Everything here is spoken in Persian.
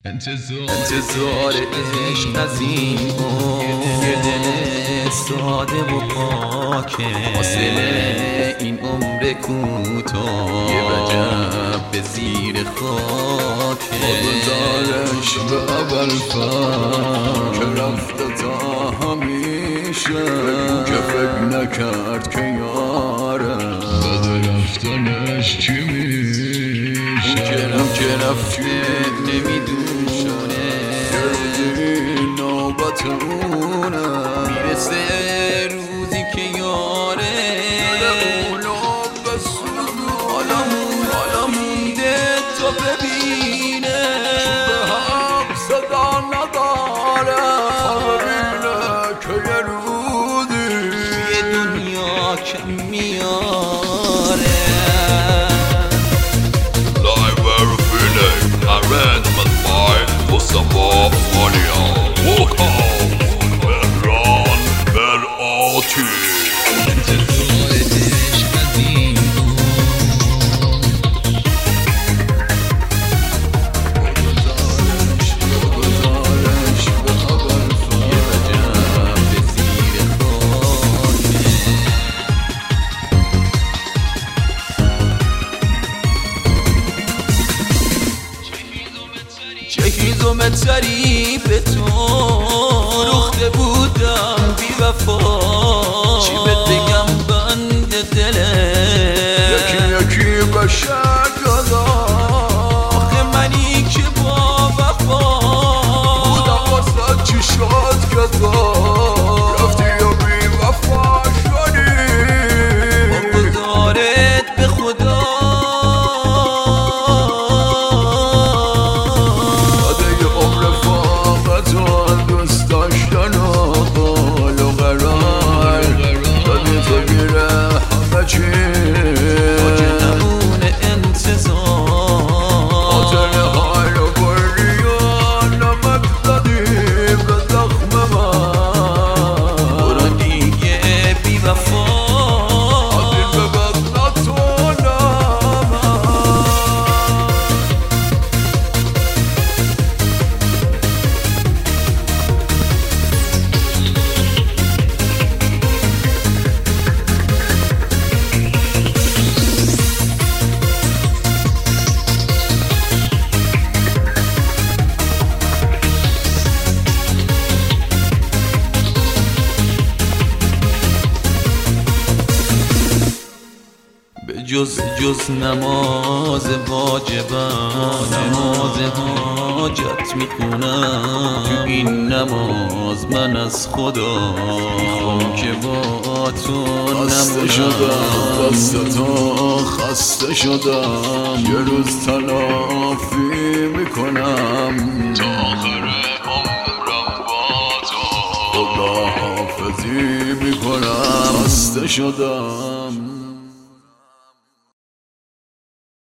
انتظار عشق از این یه دل ساده و پاکه، حاصل این عمر کوتاه یه وجب به زیر خاکه. خوددارش به اول که رفته تا همیشه، که فکر نکرد که یاره بعد رفتنش چی میشه. اون که رفته نمیدونه یه روزی نوبت اونه، میرسه روزی که یاره حالا مونده تا ببینه به هم صدا نداره، ببینه که یه روزی یه دنیا که میاره. Arrangement by Mustafa Mania. Welcome, Mehran Merati. چه متری به تو روخته بودم بی وفا، چی بهت بگم بند دله یکی بشه جدا، آخه منی که با وفا بودم واسه چی شد گدا، رفتی و بی وفا شدی. بگذارت به خدا جز نماز واجبم، نماز حاجت میخونم. تو این نماز من از خدا میخوام که با تو خسته شدم، دست تو خسته شدم، یه روز تلافی میکنم تا آخر عمرم با تو خداحافظی میکنم. خسته شدم